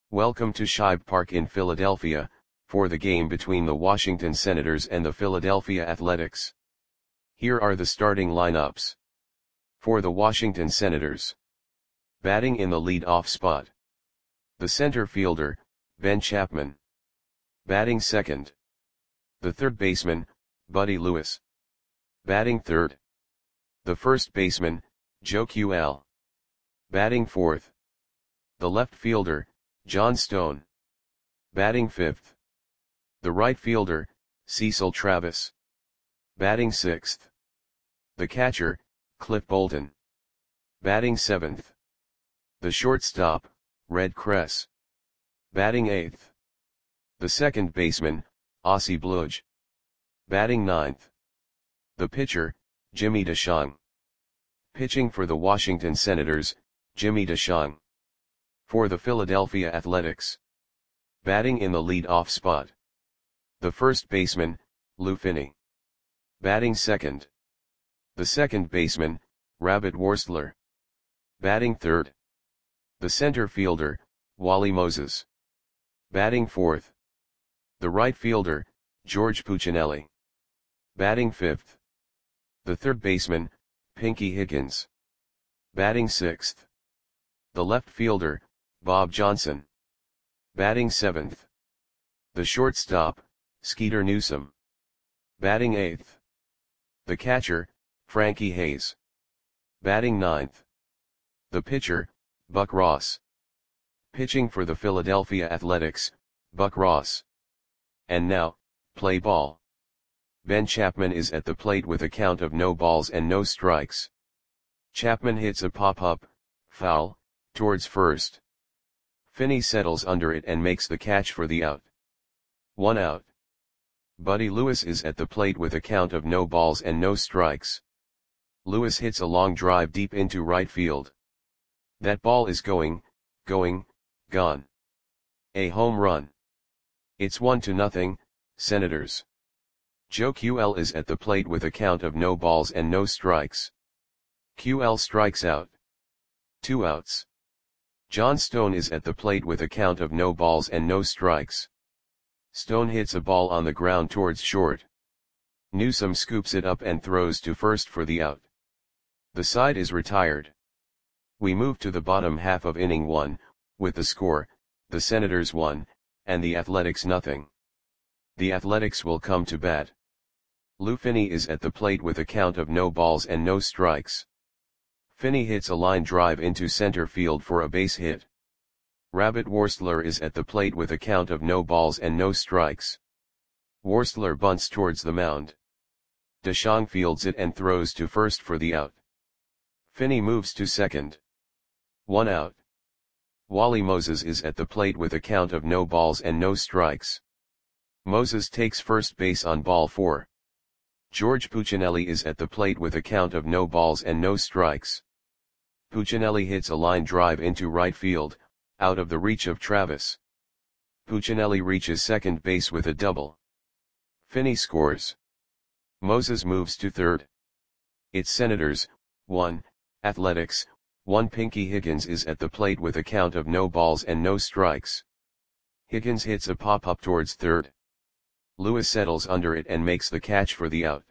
Welcome to Shibe Park in Philadelphia, for the game between the Washington Senators and the Philadelphia Athletics. Here are the starting lineups. For the Washington Senators. Batting in the lead-off spot. The center fielder, Ben Chapman. Batting second. The third baseman, Buddy Lewis. Batting third. The first baseman, Joe QL. Batting fourth. The left fielder, John Stone. Batting fifth. The right fielder, Cecil Travis. Batting sixth. The catcher, Cliff Bolton. Batting seventh. The shortstop, Red Kress. Batting eighth. The second baseman, Ossie Bluge. Batting ninth. The pitcher, Jimmy DeShong. Pitching for the Washington Senators, Jimmy DeShong. For the Philadelphia Athletics. Batting in the lead-off spot. The first baseman, Lou Finney. Batting second. The second baseman, Rabbit Worstler. Batting third. The center fielder, Wally Moses. Batting fourth. The right fielder, George Puccinelli. Batting fifth. The third baseman, Pinky Higgins. Batting sixth. The left fielder, Bob Johnson. Batting seventh. The shortstop, Skeeter Newsome. Batting eighth. The catcher, Frankie Hayes. Batting ninth. The pitcher, Buck Ross. Pitching for the Philadelphia Athletics, Buck Ross. And now, play ball. Ben Chapman is at the plate with a count of no balls and no strikes. Chapman hits a pop-up, foul, towards first. Finney settles under it and makes the catch for the out. 1 out. Buddy Lewis is at the plate with a count of no balls and no strikes. Lewis hits a long drive deep into right field. That ball is gone. A home run. It's 1-0, Senators. Joe QL is at the plate with a count of no balls and no strikes. QL strikes out. 2 outs. John Stone is at the plate with a count of no balls and no strikes. Stone hits a ball on the ground towards short. Newsome scoops it up and throws to first for the out. The side is retired. We move to the bottom half of inning 1, with the score, the Senators 1, and the Athletics 0. The Athletics will come to bat. Lou Finney is at the plate with a count of no balls and no strikes. Finney hits a line drive into center field for a base hit. Rabbit Worstler is at the plate with a count of no balls and no strikes. Worstler bunts towards the mound. DeShong fields it and throws to first for the out. Finney moves to second. 1 out. Wally Moses is at the plate with a count of no balls and no strikes. Moses takes first base on ball 4. George Puccinelli is at the plate with a count of no balls and no strikes. Puccinelli hits a line drive into right field, out of the reach of Travis. Puccinelli reaches second base with a double. Finney scores. Moses moves to third. It's Senators, 1, Athletics, 1. Pinky Higgins is at the plate with a count of no balls and no strikes. Higgins hits a pop-up towards third. Lewis settles under it and makes the catch for the out.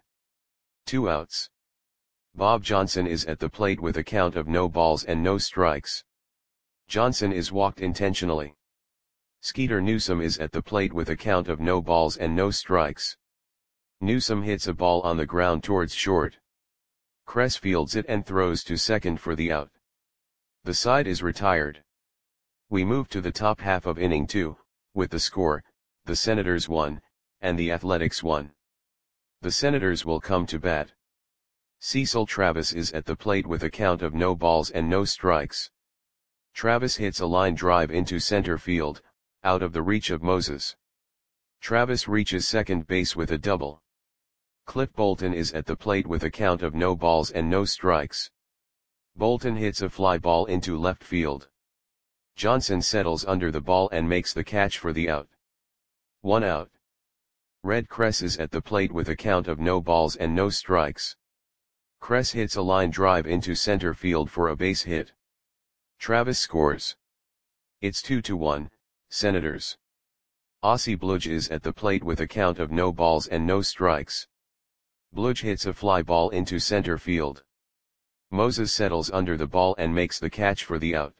2 outs. Bob Johnson is at the plate with a count of no balls and no strikes. Johnson is walked intentionally. Skeeter Newsome is at the plate with a count of no balls and no strikes. Newsome hits a ball on the ground towards short. Kress fields it and throws to second for the out. The side is retired. We move to the top half of inning 2, with the score, the Senators 1, and the Athletics 1. The Senators will come to bat. Cecil Travis is at the plate with a count of no balls and no strikes. Travis hits a line drive into center field, out of the reach of Moses. Travis reaches second base with a double. Cliff Bolton is at the plate with a count of no balls and no strikes. Bolton hits a fly ball into left field. Johnson settles under the ball and makes the catch for the out. 1 out. Red Kress is at the plate with a count of no balls and no strikes. Kress hits a line drive into center field for a base hit. Travis scores. It's 2-1, Senators. Aussie Bludge is at the plate with a count of no balls and no strikes. Bludge hits a fly ball into center field. Moses settles under the ball and makes the catch for the out.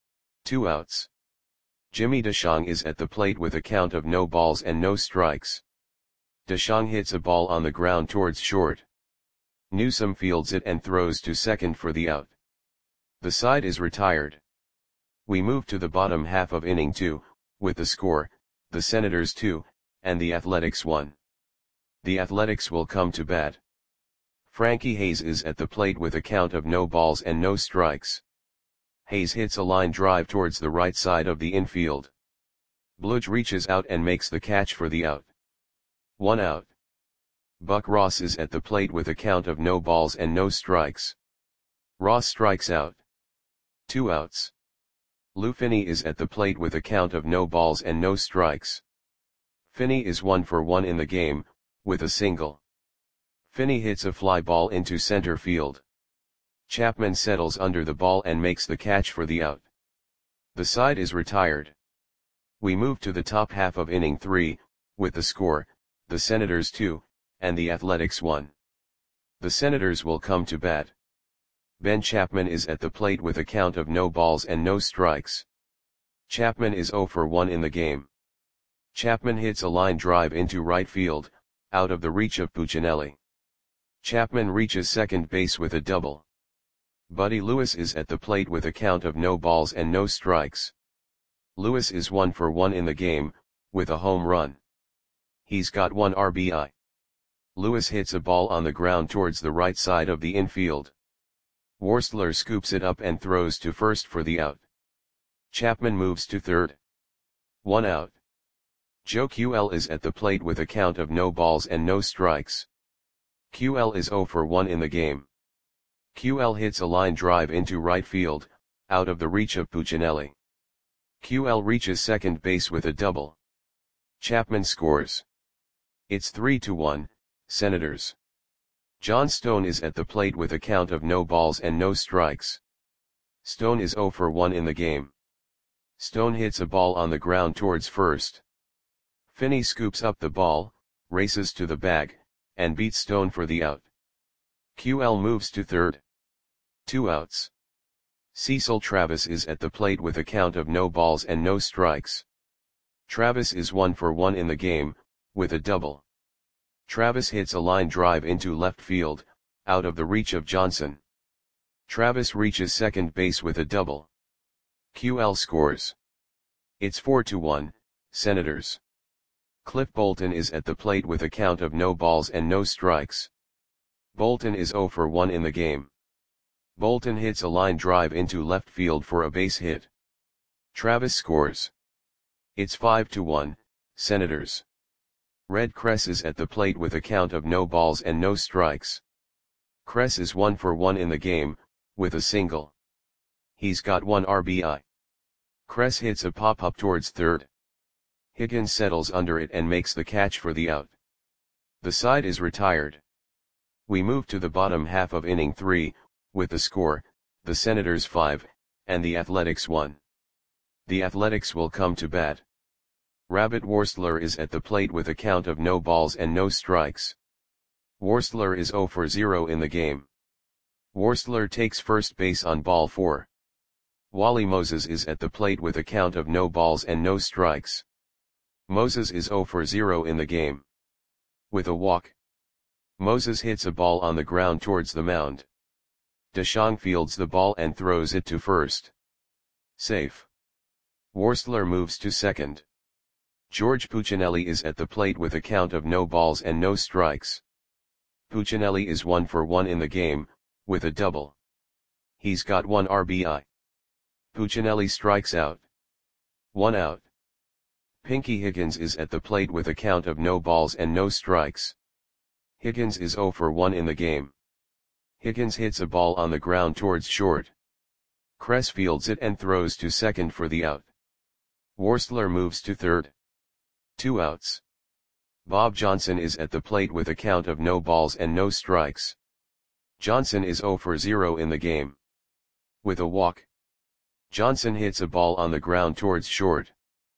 2 outs. Jimmy DeShong is at the plate with a count of no balls and no strikes. DeShong hits a ball on the ground towards short. Newsome fields it and throws to second for the out. The side is retired. We move to the bottom half of inning 2, with the score, the Senators 2, and the Athletics 1. The Athletics will come to bat. Frankie Hayes is at the plate with a count of no balls and no strikes. Hayes hits a line drive towards the right side of the infield. Bludge reaches out and makes the catch for the out. 1 out. Buck Ross is at the plate with a count of no balls and no strikes. Ross strikes out. 2 outs. Lou Finney is at the plate with a count of no balls and no strikes. Finney is 1 for 1 in the game, with a single. Finney hits a fly ball into center field. Chapman settles under the ball and makes the catch for the out. The side is retired. We move to the top half of inning 3, with the score, the Senators 2, and the Athletics 1. The Senators will come to bat. Ben Chapman is at the plate with a count of no balls and no strikes. Chapman is 0 for 1 in the game. Chapman hits a line drive into right field, out of the reach of Puccinelli. Chapman reaches second base with a double. Buddy Lewis is at the plate with a count of no balls and no strikes. Lewis is 1 for 1 in the game, with a home run. He's got 1 RBI. Lewis hits a ball on the ground towards the right side of the infield. Worstler scoops it up and throws to first for the out. Chapman moves to third. 1 out. Joe QL is at the plate with a count of no balls and no strikes. QL is 0 for 1 in the game. QL hits a line drive into right field, out of the reach of Puccinelli. QL reaches second base with a double. Chapman scores. It's 3-1, Senators. John Stone is at the plate with a count of no balls and no strikes. Stone is 0 for 1 in the game. Stone hits a ball on the ground towards first. Finney scoops up the ball, races to the bag, and beats Stone for the out. QL moves to third. 2 outs. Cecil Travis is at the plate with a count of no balls and no strikes. Travis is 1 for 1 in the game, with a double. Travis hits a line drive into left field, out of the reach of Johnson. Travis reaches second base with a double. QL scores. It's 4-1, Senators. Cliff Bolton is at the plate with a count of no balls and no strikes. Bolton is 0 for 1 in the game. Bolton hits a line drive into left field for a base hit. Travis scores. It's 5-1, Senators. Red Kress is at the plate with a count of no balls and no strikes. Kress is 1 for 1 in the game, with a single. He's got 1 RBI. Kress hits a pop-up towards third. Higgins settles under it and makes the catch for the out. The side is retired. We move to the bottom half of inning 3, with the score, the Senators 5, and the Athletics 1. The Athletics will come to bat. Rabbit Worstler is at the plate with a count of no balls and no strikes. Worstler is 0 for 0 in the game. Worstler takes first base on ball 4. Wally Moses is at the plate with a count of no balls and no strikes. Moses is 0 for 0 in the game. With a walk. Moses hits a ball on the ground towards the mound. DeShong fields the ball and throws it to first. Safe. Worstler moves to second. George Puccinelli is at the plate with a count of no balls and no strikes. Puccinelli is 1 for 1 in the game, with a double. He's got 1 RBI. Puccinelli strikes out. 1 out. Pinky Higgins is at the plate with a count of no balls and no strikes. Higgins is 0 for 1 in the game. Higgins hits a ball on the ground towards short. Kress fields it and throws to second for the out. Worstler moves to third. 2 outs. Bob Johnson is at the plate with a count of no balls and no strikes. Johnson is 0 for 0 in the game. With a walk. Johnson hits a ball on the ground towards short.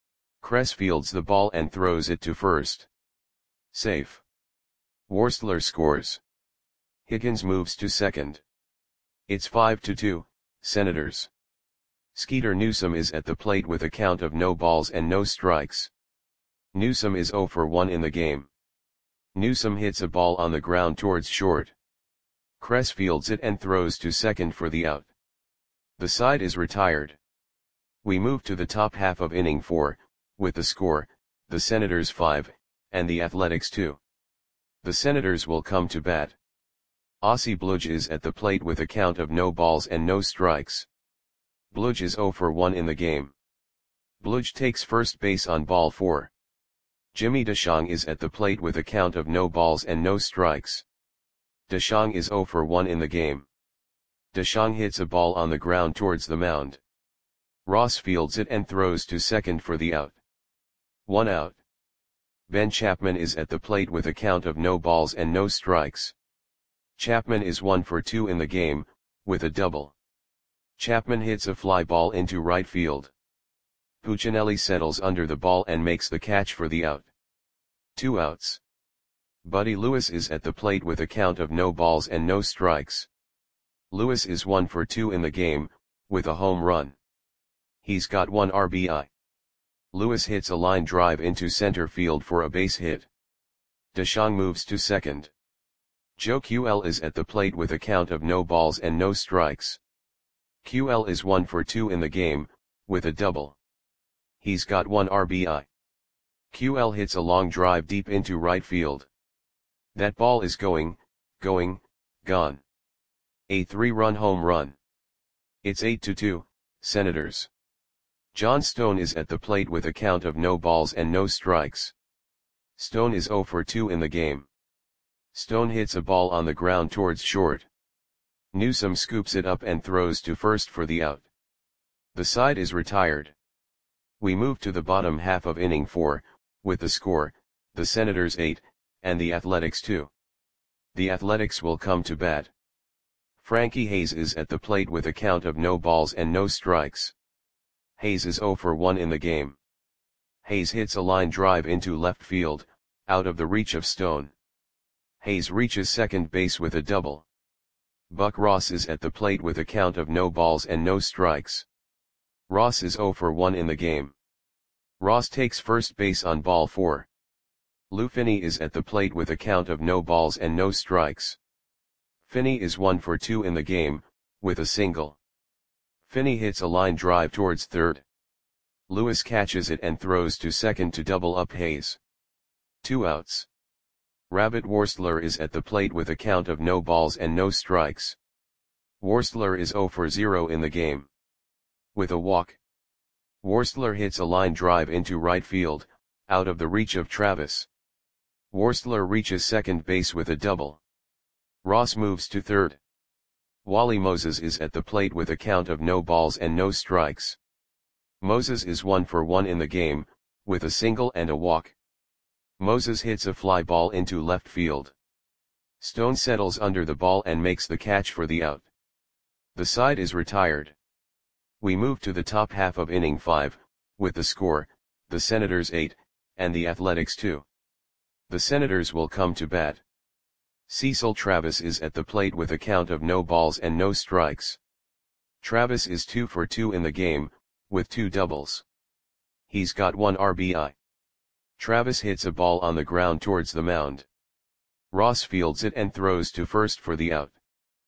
Kress fields the ball and throws it to first. Safe. Worstler scores. Higgins moves to second. It's 5-2, Senators. Skeeter Newsome is at the plate with a count of no balls and no strikes. Newsome is 0 for 1 in the game. Newsome hits a ball on the ground towards short. Kress fields it and throws to second for the out. The side is retired. We move to the top half of inning 4, with the score, the Senators 5, and the Athletics 2. The Senators will come to bat. Ossie Bludge is at the plate with a count of no balls and no strikes. Bludge is 0 for 1 in the game. Bludge takes first base on ball 4. Jimmy DeShong is at the plate with a count of no balls and no strikes. DeShong is 0 for 1 in the game. DeShong hits a ball on the ground towards the mound. Ross fields it and throws to second for the out. 1 out. Ben Chapman is at the plate with a count of no balls and no strikes. Chapman is 1 for 2 in the game, with a double. Chapman hits a fly ball into right field. Puccinelli settles under the ball and makes the catch for the out. 2 outs. Buddy Lewis is at the plate with a count of no balls and no strikes. Lewis is 1 for 2 in the game, with a home run. He's got 1 RBI. Lewis hits a line drive into center field for a base hit. DeShong moves to second. Joe QL is at the plate with a count of no balls and no strikes. QL is 1 for 2 in the game, with a double. He's got 1 RBI. QL hits a long drive deep into right field. That ball is gone. A 3-run home run. It's 8-2, Senators. John Stone is at the plate with a count of no balls and no strikes. Stone is 0 for 2 in the game. Stone hits a ball on the ground towards short. Newsome scoops it up and throws to first for the out. The side is retired. We move to the bottom half of inning 4, with the score, the Senators 8, and the Athletics 2. The Athletics will come to bat. Frankie Hayes is at the plate with a count of no balls and no strikes. Hayes is 0 for 1 in the game. Hayes hits a line drive into left field, out of the reach of Stone. Hayes reaches second base with a double. Buck Ross is at the plate with a count of no balls and no strikes. Ross is 0 for 1 in the game. Ross takes first base on ball 4. Lou Finney is at the plate with a count of no balls and no strikes. Finney is 1 for 2 in the game, with a single. Finney hits a line drive towards third. Lewis catches it and throws to second to double up Hayes. 2 outs. Rabbit Worstler is at the plate with a count of no balls and no strikes. Worstler is 0 for 0 in the game. With a walk. Worstler hits a line drive into right field, out of the reach of Travis. Worstler reaches second base with a double. Ross moves to third. Wally Moses is at the plate with a count of no balls and no strikes. Moses is 1 for 1 in the game, with a single and a walk. Moses hits a fly ball into left field. Stone settles under the ball and makes the catch for the out. The side is retired. We move to the top half of inning 5, with the score, the Senators 8, and the Athletics 2. The Senators will come to bat. Cecil Travis is at the plate with a count of no balls and no strikes. Travis is 2 for 2 in the game, with 2 doubles. He's got 1 RBI. Travis hits a ball on the ground towards the mound. Ross fields it and throws to first for the out.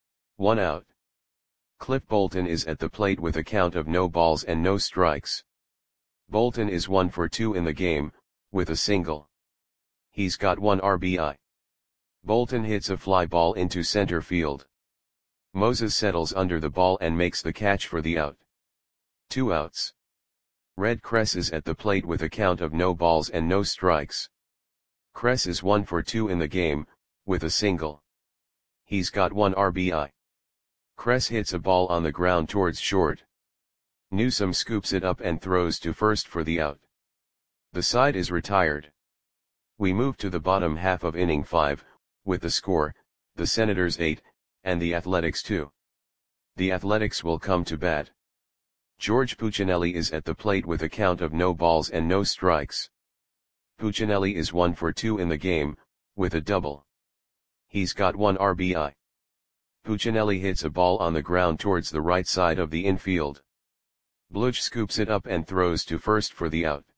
1 out. Cliff Bolton is at the plate with a count of no balls and no strikes. Bolton is 1 for 2 in the game, with a single. He's got 1 RBI. Bolton hits a fly ball into center field. Moses settles under the ball and makes the catch for the out. 2 outs. Red Kress is at the plate with a count of no balls and no strikes. Kress is 1 for 2 in the game, with a single. He's got 1 RBI. Kress hits a ball on the ground towards short. Newsome scoops it up and throws to first for the out. The side is retired. We move to the bottom half of inning 5, with the score, the Senators 8, and the Athletics 2. The Athletics will come to bat. George Puccinelli is at the plate with a count of no balls and no strikes. Puccinelli is 1 for 2 in the game, with a double. He's got 1 RBI. Puccinelli hits a ball on the ground towards the right side of the infield. Bludge scoops it up and throws to first for the out.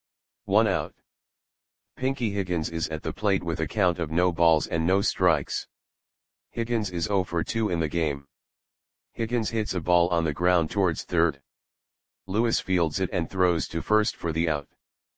1 out. Pinky Higgins is at the plate with a count of no balls and no strikes. Higgins is 0 for 2 in the game. Higgins hits a ball on the ground towards third. Lewis fields it and throws to first for the out.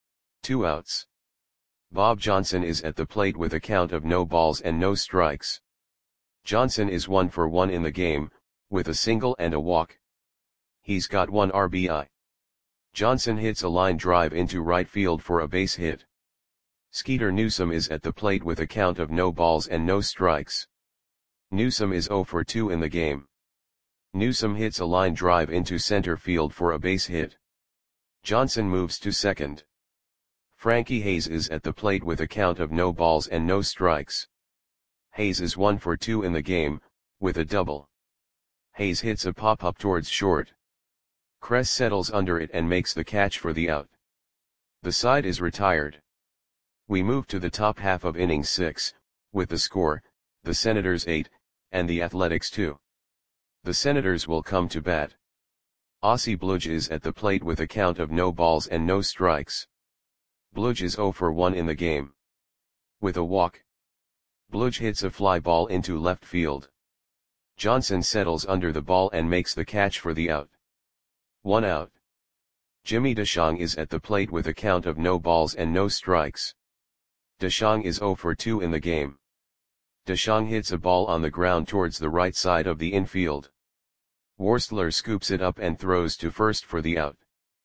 2 outs. Bob Johnson is at the plate with a count of no balls and no strikes. Johnson is 1 for 1 in the game, with a single and a walk. He's got 1 RBI. Johnson hits a line drive into right field for a base hit. Skeeter Newsome is at the plate with a count of no balls and no strikes. Newsome is 0 for 2 in the game. Newsome hits a line drive into center field for a base hit. Johnson moves to second. Frankie Hayes is at the plate with a count of no balls and no strikes. Hayes is 1 for 2 in the game, with a double. Hayes hits a pop-up towards short. Kress settles under it and makes the catch for the out. The side is retired. We move to the top half of inning 6, with the score, the Senators 8, and the Athletics 2. The Senators will come to bat. Ossie Bludge is at the plate with a count of no balls and no strikes. Bludge is 0 for 1 in the game. With a walk. Bludge hits a fly ball into left field. Johnson settles under the ball and makes the catch for the out. 1 out. Jimmy DeShong is at the plate with a count of no balls and no strikes. DeShong is 0 for 2 in the game. DeShong hits a ball on the ground towards the right side of the infield. Worstler scoops it up and throws to first for the out.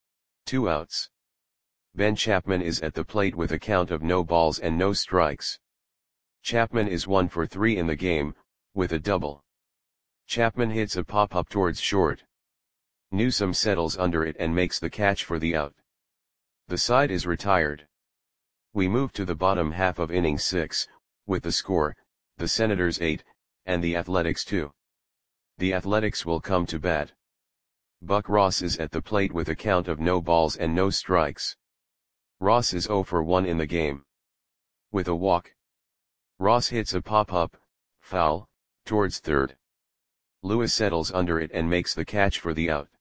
2 outs. Ben Chapman is at the plate with a count of no balls and no strikes. Chapman is 1 for 3 in the game, with a double. Chapman hits a pop-up towards short. Newsome settles under it and makes the catch for the out. The side is retired. We move to the bottom half of inning 6, with the score, the Senators 8, and the Athletics 2. The Athletics will come to bat. Buck Ross is at the plate with a count of no balls and no strikes. Ross is 0 for 1 in the game. With a walk. Ross hits a pop-up, foul, towards third. Lewis settles under it and makes the catch for the out.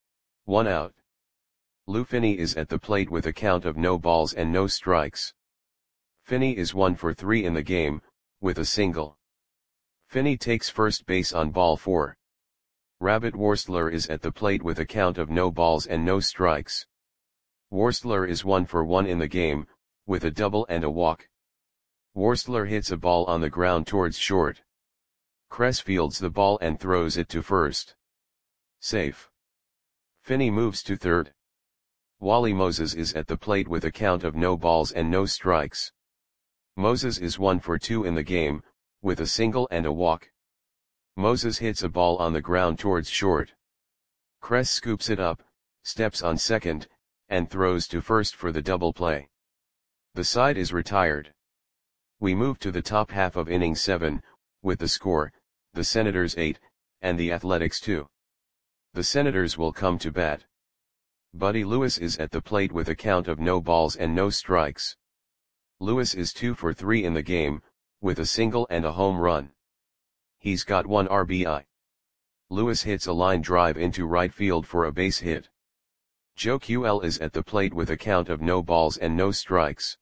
1 out. Lou Finney is at the plate with a count of no balls and no strikes. Finney is 1 for 3 in the game, with a single. Finney takes first base on ball 4. Rabbit Worstler is at the plate with a count of no balls and no strikes. Worstler is 1 for 1 in the game, with a double and a walk. Worstler hits a ball on the ground towards short. Kress fields the ball and throws it to first. Safe. Finney moves to third. Wally Moses is at the plate with a count of no balls and no strikes. Moses is 1 for 2 in the game, with a single and a walk. Moses hits a ball on the ground towards short. Kress scoops it up, steps on second, and throws to first for the double play. The side is retired. We move to the top half of inning 7, with the score, the Senators 8, and the Athletics 2. The Senators will come to bat. Buddy Lewis is at the plate with a count of no balls and no strikes. Lewis is 2 for 3 in the game, with a single and a home run. He's got 1 RBI. Lewis hits a line drive into right field for a base hit. Joe QL is at the plate with a count of no balls and no strikes.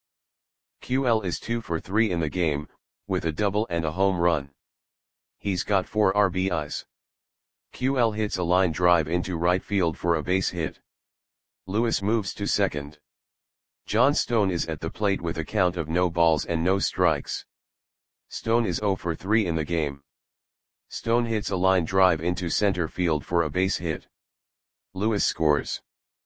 QL is 2 for 3 in the game, with a double and a home run. He's got 4 RBIs. QL hits a line drive into right field for a base hit. Lewis moves to second. John Stone is at the plate with a count of no balls and no strikes. Stone is 0 for 3 in the game. Stone hits a line drive into center field for a base hit. Lewis scores.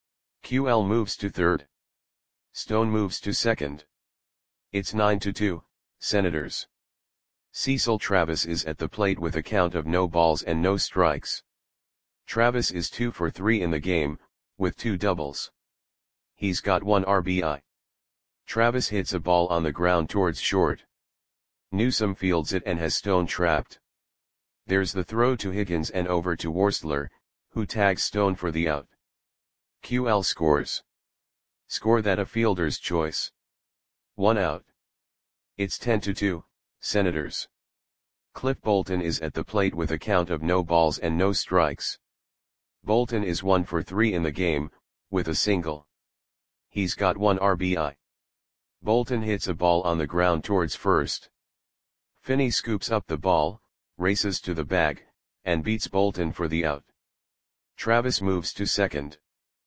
QL moves to third. Stone moves to second. It's 9-2, Senators. Cecil Travis is at the plate with a count of no balls and no strikes. Travis is 2 for 3 in the game, with 2 doubles. He's got 1 RBI. Travis hits a ball on the ground towards short. Newsome fields it and has Stone trapped. There's the throw to Higgins and over to Worstler, who tags Stone for the out. QL scores. Score that a fielder's choice. 1 out. It's 10-2, Senators. Cliff Bolton is at the plate with a count of no balls and no strikes. Bolton is 1 for 3 in the game, with a single. He's got 1 RBI. Bolton hits a ball on the ground towards first. Finney scoops up the ball, races to the bag, and beats Bolton for the out. Travis moves to second.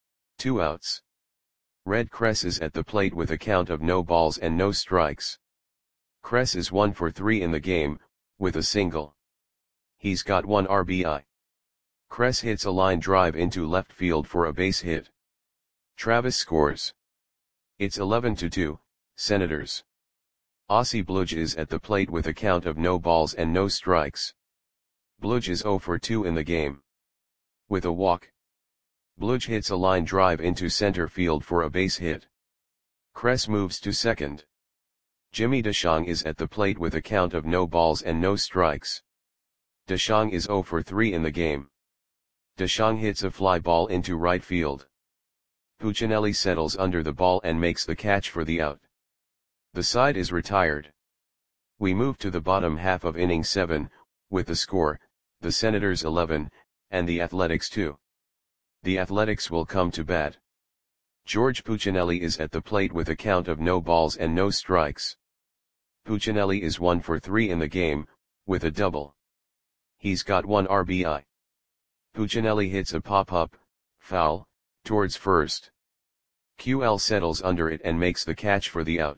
2 outs. Red Cress is at the plate with a count of no balls and no strikes. Cress is 1 for 3 in the game, with a single. He's got 1 RBI. Cress hits a line drive into left field for a base hit. Travis scores. It's 11-2, Senators. Aussie Bludge is at the plate with a count of no balls and no strikes. Bludge is 0 for 2 in the game. With a walk. Bludge hits a line drive into center field for a base hit. Cress moves to second. Jimmy DeShong is at the plate with a count of no balls and no strikes. DeShong is 0 for 3 in the game. DeShong hits a fly ball into right field. Puccinelli settles under the ball and makes the catch for the out. The side is retired. We move to the bottom half of inning 7, with the score, the Senators 11, and the Athletics 2. The Athletics will come to bat. George Puccinelli is at the plate with a count of no balls and no strikes. Puccinelli is 1 for 3 in the game, with a double. He's got 1 RBI. Puccinelli hits a pop-up, foul, towards first. QL settles under it and makes the catch for the out.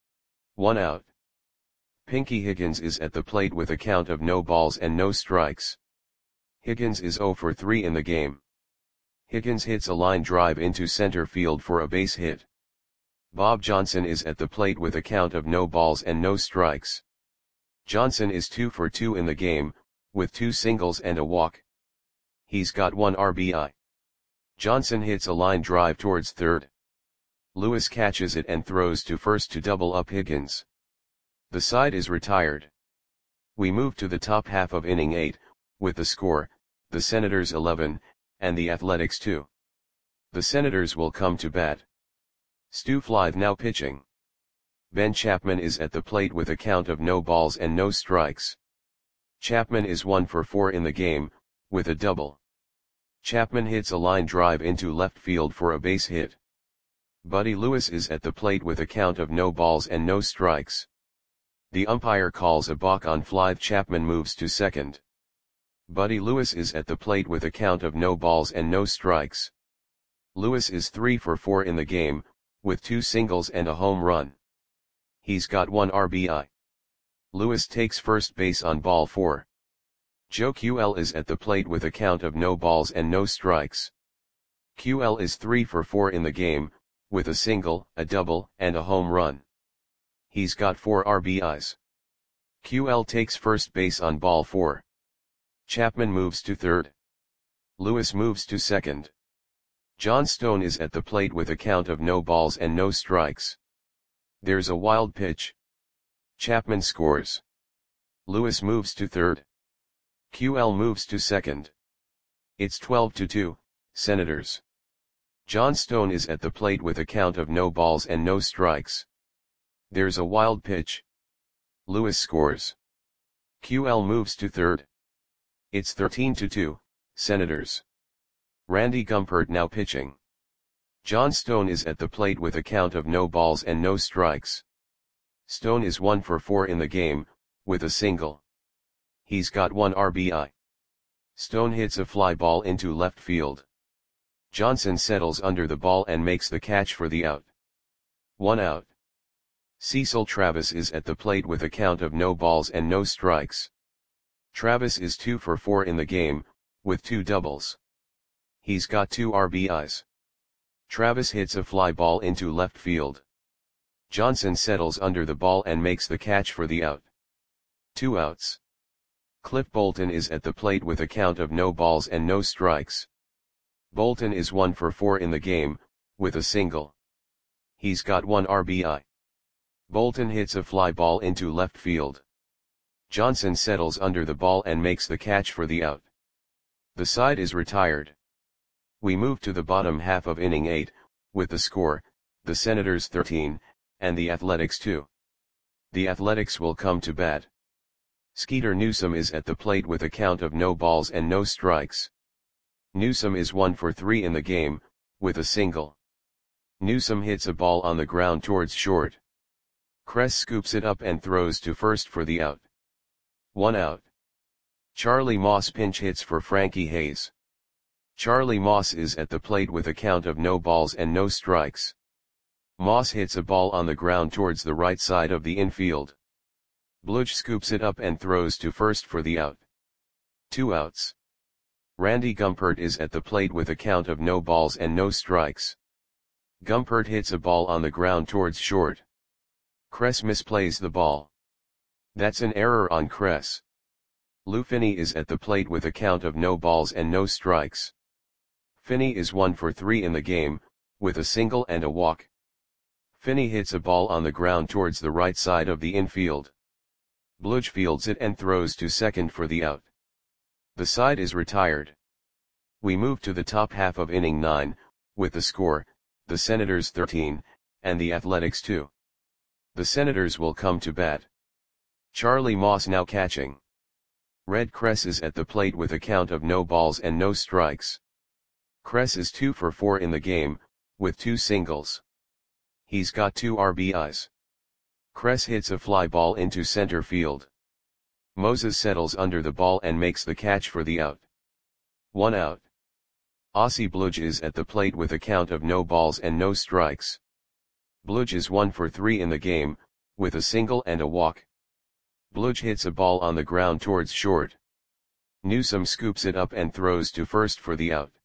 1 out. Pinky Higgins is at the plate with a count of no balls and no strikes. Higgins is 0 for 3 in the game. Higgins hits a line drive into center field for a base hit. Bob Johnson is at the plate with a count of no balls and no strikes. Johnson is 2 for 2 in the game, with 2 singles and a walk. He's got 1 RBI. Johnson hits a line drive towards third. Lewis catches it and throws to first to double up Higgins. The side is retired. We move to the top half of inning 8, with the score, the Senators 11, and the Athletics 2. The Senators will come to bat. Stu Flythe now pitching. Ben Chapman is at the plate with a count of no balls and no strikes. Chapman is 1 for 4 in the game, with a double. Chapman hits a line drive into left field for a base hit. Buddy Lewis is at the plate with a count of no balls and no strikes. The umpire calls a balk on Flythe. Chapman moves to second. Buddy Lewis is at the plate with a count of no balls and no strikes. Lewis is 3 for 4 in the game, with 2 singles and a home run. He's got 1 RBI. Lewis takes first base on ball 4. Joe QL is at the plate with a count of no balls and no strikes. QL is 3 for 4 in the game, with a single, a double, and a home run. He's got 4 RBIs. QL takes first base on ball 4. Chapman moves to third. Lewis moves to second. John Stone is at the plate with a count of no balls and no strikes. There's a wild pitch. Chapman scores. Lewis moves to third. QL moves to second. It's 12-2, Senators. John Stone is at the plate with a count of no balls and no strikes. There's a wild pitch. Lewis scores. QL moves to third. It's 13-2, Senators. Randy Gumpert now pitching. John Stone is at the plate with a count of no balls and no strikes. Stone is 1 for 4 in the game, with a single. He's got 1 RBI. Stone hits a fly ball into left field. Johnson settles under the ball and makes the catch for the out. 1 out. Cecil Travis is at the plate with a count of no balls and no strikes. Travis is 2 for 4 in the game, with 2 doubles. He's got 2 RBIs. Travis hits a fly ball into left field. Johnson settles under the ball and makes the catch for the out. 2 outs. Cliff Bolton is at the plate with a count of no balls and no strikes. Bolton is 1 for 4 in the game, with a single. He's got 1 RBI. Bolton hits a fly ball into left field. Johnson settles under the ball and makes the catch for the out. The side is retired. We move to the bottom half of inning 8, with the score, the Senators 13, and the Athletics 2. The Athletics will come to bat. Skeeter Newsome is at the plate with a count of no balls and no strikes. Newsome is 1 for 3 in the game, with a single. Newsome hits a ball on the ground towards short. Kress scoops it up and throws to first for the out. 1 out. Charlie Moss pinch hits for Frankie Hayes. Charlie Moss is at the plate with a count of no balls and no strikes. Moss hits a ball on the ground towards the right side of the infield. Bludge scoops it up and throws to first for the out. 2 outs. Randy Gumpert is at the plate with a count of no balls and no strikes. Gumpert hits a ball on the ground towards short. Kress misplays the ball. That's an error on Kress. Lou Finney is at the plate with a count of no balls and no strikes. Finney is 1 for 3 in the game, with a single and a walk. Finney hits a ball on the ground towards the right side of the infield. Bludge fields it and throws to second for the out. The side is retired. We move to the top half of inning 9, with the score, the Senators 13, and the Athletics 2. The Senators will come to bat. Charlie Moss now catching. Red Kress is at the plate with a count of no balls and no strikes. Kress is 2 for 4 in the game, with 2 singles. He's got 2 RBIs. Kress hits a fly ball into center field. Moses settles under the ball and makes the catch for the out. 1 out. Ossie Bludge is at the plate with a count of no balls and no strikes. Bludge is 1 for 3 in the game, with a single and a walk. Bludge hits a ball on the ground towards short. Newsome scoops it up and throws to first for the out.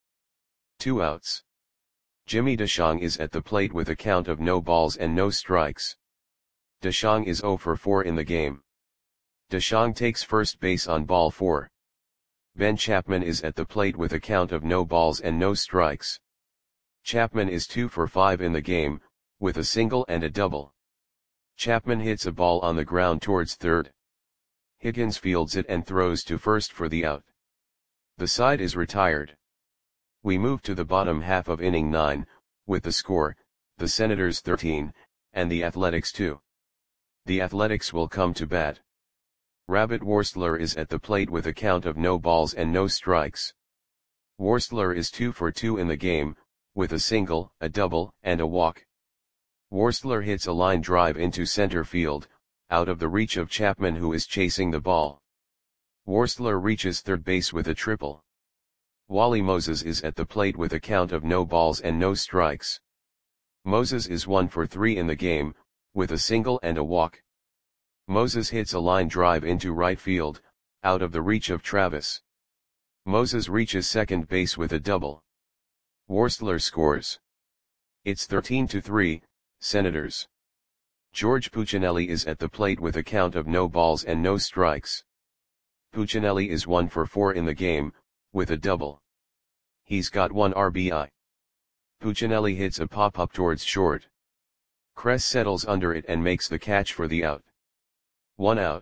2 outs. Jimmy DeShong is at the plate with a count of no balls and no strikes. DeShong is 0 for 4 in the game. DeShong takes first base on ball 4. Ben Chapman is at the plate with a count of no balls and no strikes. Chapman is 2 for 5 in the game, with a single and a double. Chapman hits a ball on the ground towards third. Higgins fields it and throws to first for the out. The side is retired. We move to the bottom half of inning 9, with the score, the Senators 13, and the Athletics 2. The Athletics will come to bat. Rabbit Worstler is at the plate with a count of no balls and no strikes. Worstler is 2 for 2 in the game, with a single, a double, and a walk. Worstler hits a line drive into center field, out of the reach of Chapman who is chasing the ball. Worstler reaches third base with a triple. Wally Moses is at the plate with a count of no balls and no strikes. Moses is 1 for 3 in the game, with a single and a walk. Moses hits a line drive into right field, out of the reach of Travis. Moses reaches second base with a double. Worstler scores. It's 13-3, Senators. George Puccinelli is at the plate with a count of no balls and no strikes. Puccinelli is 1 for 4 in the game, with a double. He's got 1 RBI. Puccinelli hits a pop-up towards short. Kress settles under it and makes the catch for the out. 1 out.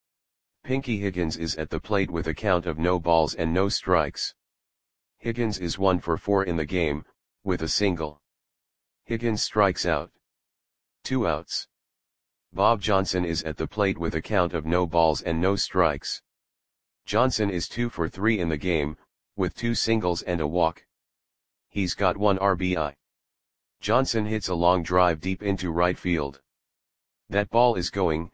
Pinky Higgins is at the plate with a count of no balls and no strikes. Higgins is 1 for 4 in the game, with a single. Higgins strikes out. 2 outs. Bob Johnson is at the plate with a count of no balls and no strikes. Johnson is 2 for 3 in the game, with 2 singles and a walk. He's got 1 RBI. Johnson hits a long drive deep into right field. That ball is gone.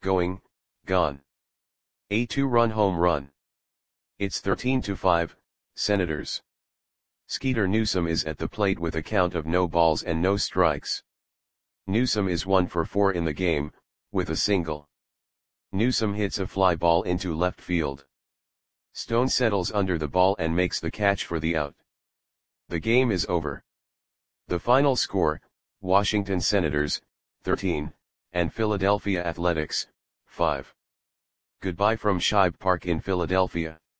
A 2-run home run. It's 13-5, Senators. Skeeter Newsome is at the plate with a count of no balls and no strikes. Newsome is 1 for 4 in the game, with a single. Newsome hits a fly ball into left field. Stone settles under the ball and makes the catch for the out. The game is over. The final score, Washington Senators, 13, and Philadelphia Athletics, 5. Goodbye from Shibe Park in Philadelphia.